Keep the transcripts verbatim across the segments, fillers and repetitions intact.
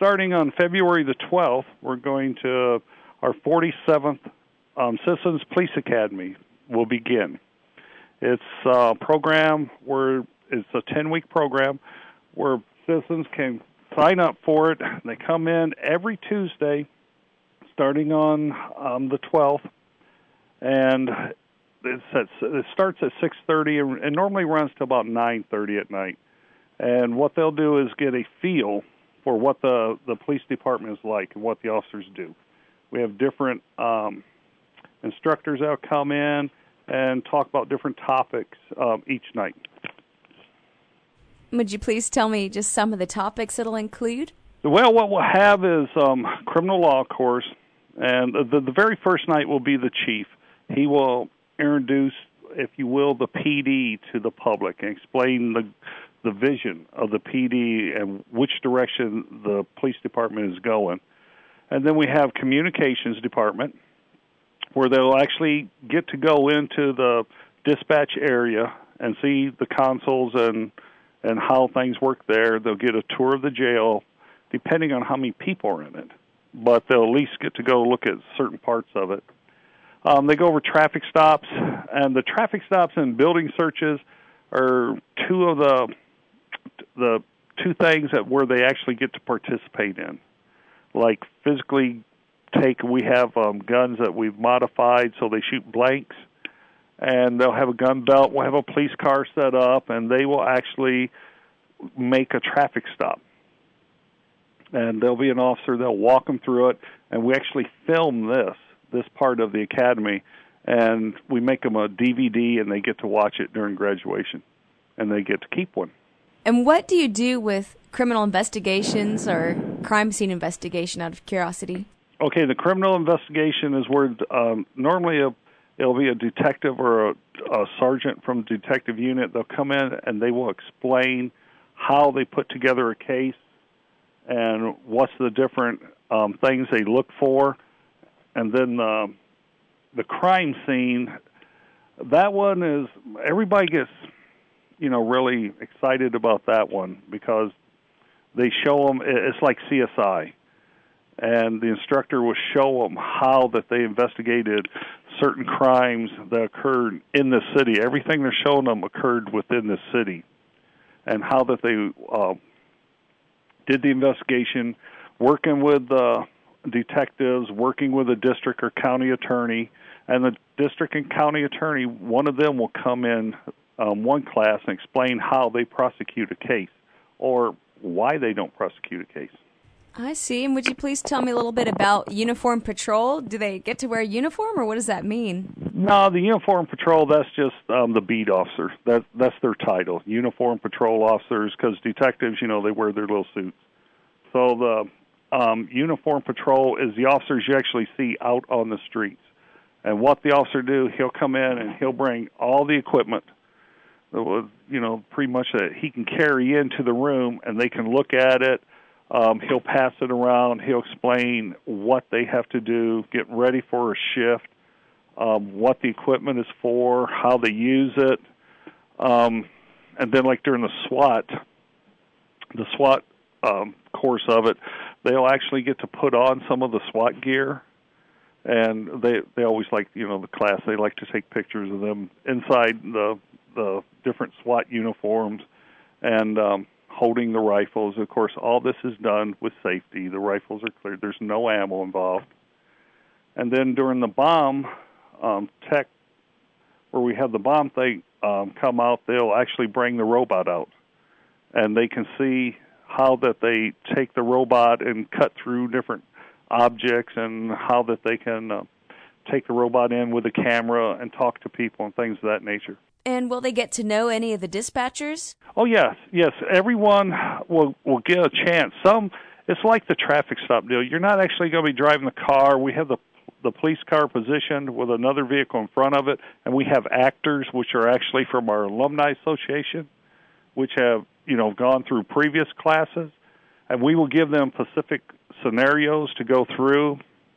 starting on February the twelfth, we're going to our forty-seventh um, Citizens Police Academy will begin. It's a program where it's a ten-week program where citizens can sign up for it. They come in every Tuesday, starting on um, the twelfth, and it's at, it starts at six thirty and, and normally runs to about nine thirty at night. And what they'll do is get a feel for what the, the police department is like and what the officers do. We have different um, instructors that will come in and talk about different topics um, each night. Would you please tell me just some of the topics it'll include? Well, what we'll have is um, criminal law, of course, and the, the very first night will be the chief. He will introduce, if you will, the P D to the public and explain the the vision of the P D and which direction the police department is going. And then we have communications department, where they'll actually get to go into the dispatch area and see the consoles and and how things work there. They'll get a tour of the jail, depending on how many people are in it. But they'll at least get to go look at certain parts of it. Um, they go over traffic stops, and the traffic stops and building searches are two of the the two things that where they actually get to participate in. Like physically take, we have um, guns that we've modified so they shoot blanks, and they'll have a gun belt. We'll have a police car set up, and they will actually make a traffic stop. And there'll be an officer, they'll walk them through it, and we actually film this, this part of the academy, and we make them a D V D, and they get to watch it during graduation, and they get to keep one. And what do you do with criminal investigations or crime scene investigation, out of curiosity? Okay, the criminal investigation is where um, normally a, it'll be a detective or a, a sergeant from the detective unit. They'll come in and they will explain how they put together a case and what's the different um, things they look for. And then uh, the crime scene, that one is, everybody gets, you know, really excited about that one because they show them, it's like C S I. And the instructor will show them how that they investigated certain crimes that occurred in the city. Everything they're showing them occurred within the city, and how that they uh, did the investigation, working with uh, detectives, working with a district or county attorney. And the district and county attorney, one of them will come in um, one class and explain how they prosecute a case or why they don't prosecute a case. I see. And would you please tell me a little bit about uniform patrol? Do they get to wear a uniform, or what does that mean? No, the uniform patrol, that's just um, the beat officer. That, that's their title, uniform patrol officers, because detectives, you know, they wear their little suits. So the um, uniform patrol is the officers you actually see out on the streets. And what the officer do, he'll come in and he'll bring all the equipment, you know, pretty much that he can carry into the room, and they can look at it. Um, he'll pass it around. He'll explain what they have to do, get ready for a shift, um, what the equipment is for, how they use it. Um, and then, like during the SWAT, the SWAT um, course of it, they'll actually get to put on some of the SWAT gear. And they they always like, you know, the class, they like to take pictures of them inside the the different SWAT uniforms and um, holding the rifles. Of course, all this is done with safety. The rifles are cleared. There's no ammo involved. And then during the bomb um, tech, where we have the bomb thing um, come out, they'll actually bring the robot out. And they can see how that they take the robot and cut through different objects, and how that they can uh, take the robot in with a camera and talk to people and things of that nature. And will they get to know any of the dispatchers? Oh, yes, yes. Everyone will will get a chance. Some, it's like the traffic stop deal. You're not actually going to be driving the car. We have the the police car positioned with another vehicle in front of it, and we have actors, which are actually from our alumni association, which have, you know, gone through previous classes, and we will give them specific scenarios to go through,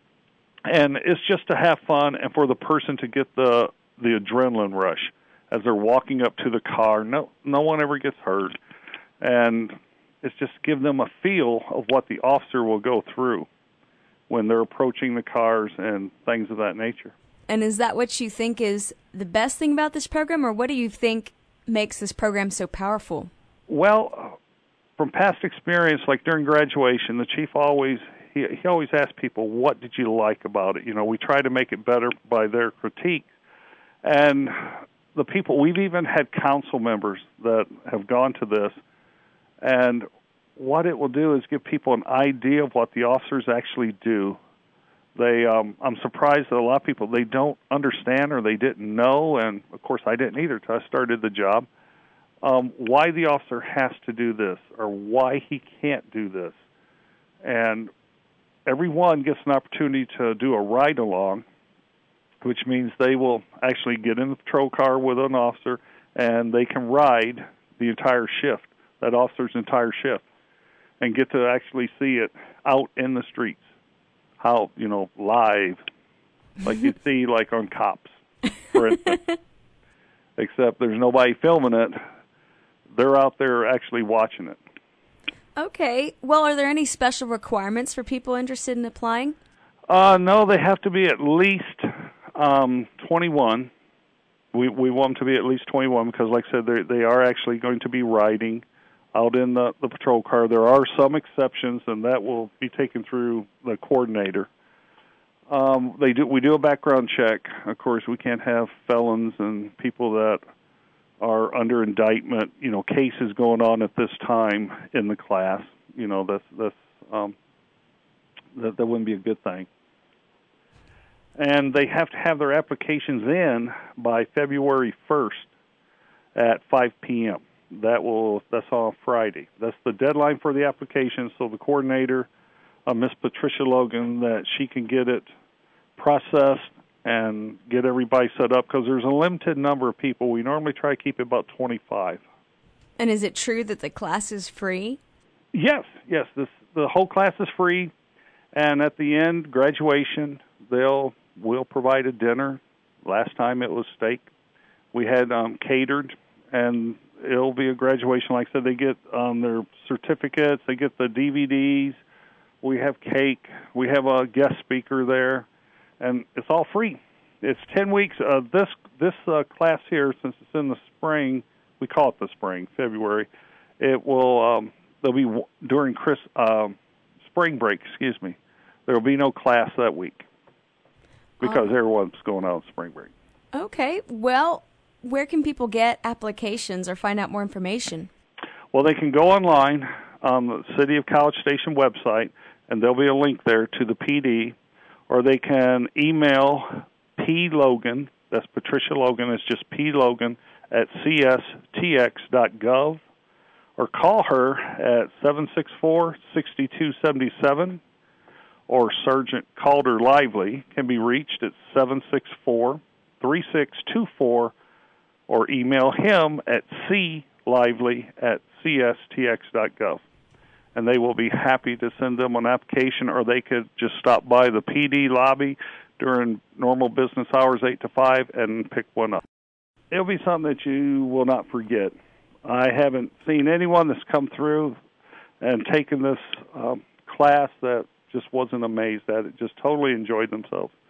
and it's just to have fun and for the person to get the the adrenaline rush as they're walking up to the car. No, no one ever gets hurt, and is just give them a feel of what the officer will go through when they're approaching the cars and things of that nature. And is that what you think is the best thing about this program, or what do you think makes this program so powerful? Well, from past experience, like during graduation, the chief always he, he always asks people, what did you like about it? You know, we try to make it better by their critique. And the people, we've even had council members that have gone to this, and what it will do is give people an idea of what the officers actually do. They, um, I'm surprised that a lot of people, they don't understand or they didn't know, and of course I didn't either until I started the job, um, why the officer has to do this or why he can't do this. And everyone gets an opportunity to do a ride-along, which means they will actually get in the patrol car with an officer and they can ride the entire shift, that officer's entire shift, and get to actually see it out in the streets. How, you know, live, like you see like on Cops, for instance. Except there's nobody filming it. They're out there actually watching it. Okay. Well, are there any special requirements for people interested in applying? Uh, no, they have to be at least um, twenty-one. We we want them to be at least twenty-one because, like I said, they they are actually going to be riding out in the, the patrol car. There are some exceptions, and that will be taken through the coordinator. Um, they do. We do a background check. Of course, we can't have felons and people that are under indictment. You know, cases going on at this time in the class. You know, that's that's um, that that wouldn't be a good thing. And they have to have their applications in by February first at five p.m. That will that's on Friday. That's the deadline for the application. So the coordinator, uh, Miss Patricia Logan, that she can get it processed and get everybody set up because there's a limited number of people. We normally try to keep it about twenty-five. And is it true that the class is free? Yes, yes. This the whole class is free, and at the end, graduation, they'll will provide a dinner. Last time it was steak. We had um, catered, and it'll be a graduation. Like I said, they get um, their certificates, they get the D V Ds, we have cake, we have a guest speaker there, and it's all free. It's ten weeks. Uh, this this uh, class here, since it's in the spring, we call it the spring, February, it will, um, there'll be, during Chris, um, spring break, excuse me, there will be no class that week because oh. everyone's going out on spring break. Okay, well, where can people get applications or find out more information? Well, they can go online on the City of College Station website, and there'll be a link there to the P D, or they can email P. Logan, that's Patricia Logan, it's just P. Logan, at c s t x dot gov, or call her at seven six four, six two seven seven, or Sergeant Calder Lively can be reached at seven six four, three six two four, or email him at clively at c s t x dot gov. And they will be happy to send them an application, or they could just stop by the P D lobby during normal business hours, eight to five, and pick one up. It'll be something that you will not forget. I haven't seen anyone that's come through and taken this um, class that just wasn't amazed at it, just totally enjoyed themselves.